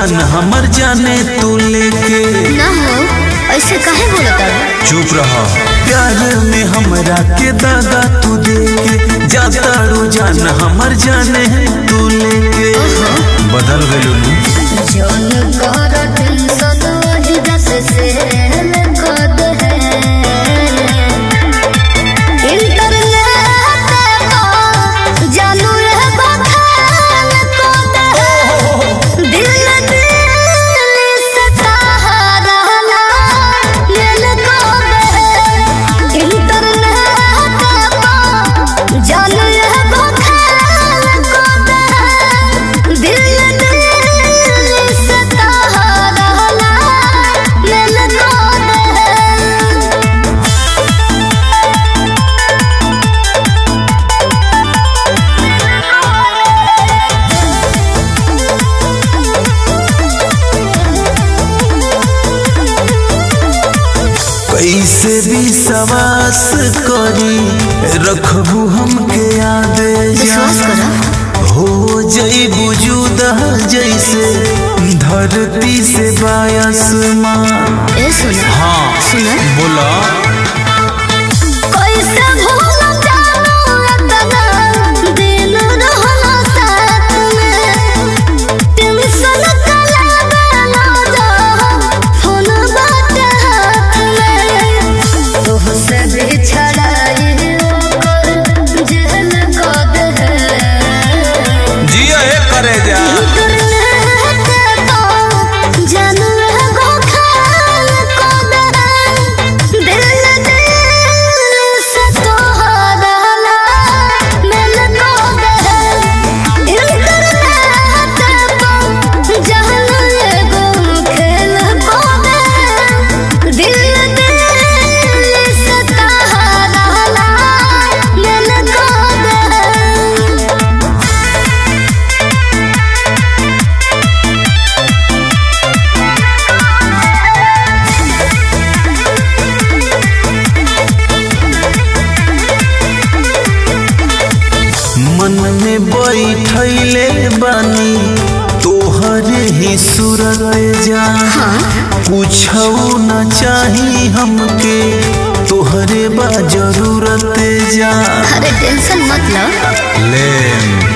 जान हमर जाने तू लेके ना हो ऐसे काहे बोलता। चुप रहा। प्यार में हमरा के दादा तू देके जातारू जान हमर जाने तू लेके बदल गइलू जौन कर टेंशन वही दस से कद है इंटरनेट को जानू रे बखान कद है दिल से सहारा लेल कद है इंटरनेट को जानू रे बखान कद है दिल कैसे भी सवास करी रखबू हमके याद हो जई बुजुदा जैसे धरती से बायसमान। हाँ सुना बोला मन में बैठले बानी तोहरे ही सूरत जान। पूछो न चाही हमके तोहरे बा जरूरत जान। अरे टेंशन मत लो ले